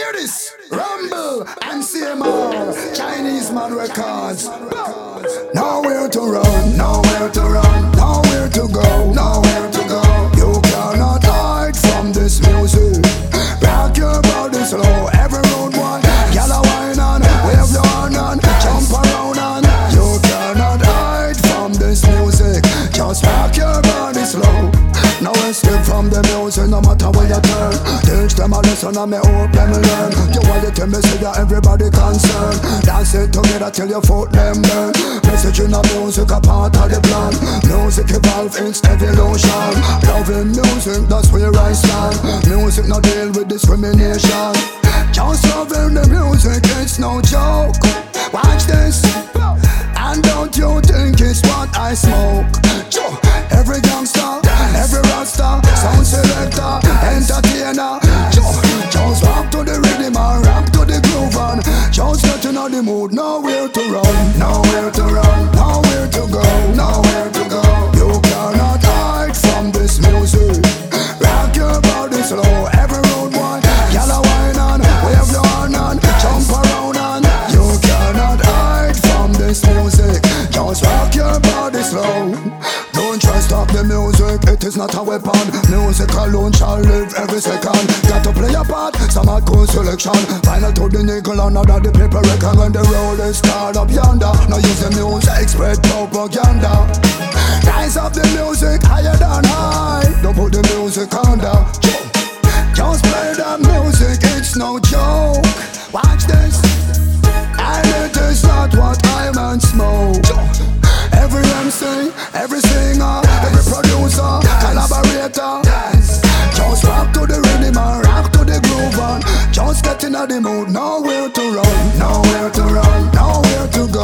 hear this? Rumble and CMR, Chinese man records. Nowhere to run, nowhere to run, nowhere to go, nowhere to go. You cannot hide from this music. Rock your body slow, every road one. Yalla wine on, wave your hand on, jump around on. You cannot hide from this music. Just rock your body slow. No escape from the music, no matter where you turn. Teach them a lesson and me hope them learn. You want to tell me say that everybody concerned. Dance it together till your foot them burn. Message in the music a part of the plan. Music evolve, it's evolution. Loving music, that's where I stand. Music no deal with discrimination. Just loving the music, it's no joke. Watch this, and don't you think it's what I smoke? Every gangster, every rasta, sound selector, entertainer. Just rock to the rhythm and rock to the groove and just getting on the mood. Nowhere to run, nowhere to run, nowhere to go, nowhere to go. You cannot hide from this music. Rock your body slow, every road one. Yalla wine on, wave your hand on, jump around on. You cannot hide from this music. Just rock your body slow. Don't try stop the music, it is not a weapon. Music alone shall live every second. Got to play a part, some hardcore selection. Final to the nickel, another the paper record. When the road is started up yonder, now use the music, spread propaganda. Rise up the music higher than high. Don't put the music under. Just play that music, it's no joke. Watch this, and it is not what I man smoke. Every MC, every singer, every producer, collaborator. Just rock to the rhythm and rock to the groove and just get in the mood. Nowhere to run, nowhere to run, nowhere to go.